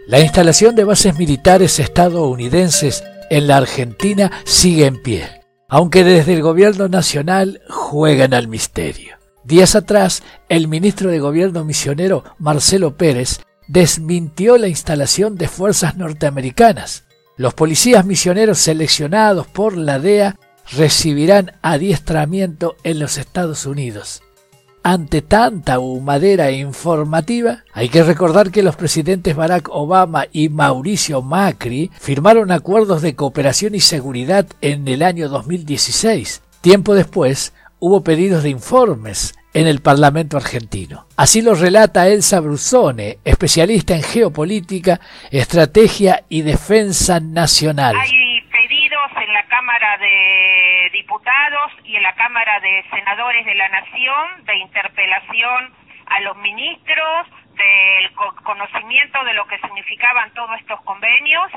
La instalación de bases militares estadounidenses en la Argentina sigue en pie, aunque desde el gobierno nacional juegan al misterio. Días atrás, el ministro de Gobierno misionero Marcelo Pérez desmintió la instalación de fuerzas norteamericanas. Los policías misioneros seleccionados por la DEA recibirán adiestramiento en los Estados Unidos. Ante tanta humadera informativa, hay que recordar que los presidentes Barack Obama y Mauricio Macri firmaron acuerdos de cooperación y seguridad en el año 2016. Tiempo después, hubo pedidos de informes en el Parlamento argentino. Así lo relata Elsa Brusone, especialista en geopolítica, estrategia y defensa nacional. Hay pedidos en la Cámara de Diputados y en la Cámara de Senadores de la Nación de interpelación a los ministros, del conocimiento de lo que significaban todos estos convenios,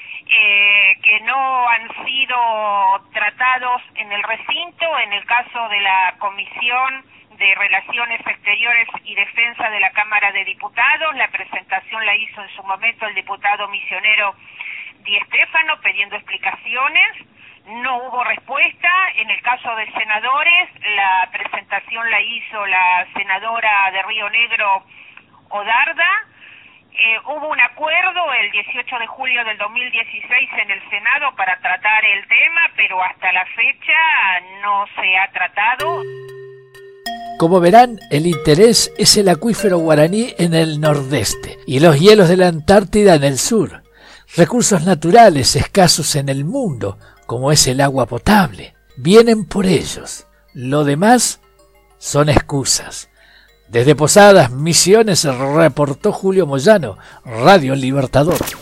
que no han sido tratados en el recinto. En el caso de la Comisión de Relaciones Exteriores y Defensa de la Cámara de Diputados, la presentación la hizo en su momento el diputado misionero Di Stéfano pidiendo explicaciones. No hubo respuesta. En el caso de senadores, la presentación la hizo la senadora de Río Negro, Odarda. Hubo un acuerdo el 18 de julio del 2016 en el Senado para tratar el tema, pero hasta la fecha no se ha tratado. Como verán, el interés es el acuífero guaraní en el nordeste y los hielos de la Antártida en el sur. Recursos naturales escasos en el mundo, como es el agua potable, vienen por ellos. Lo demás son excusas. Desde Posadas, Misiones, reportó Julio Moyano, Radio El Libertador.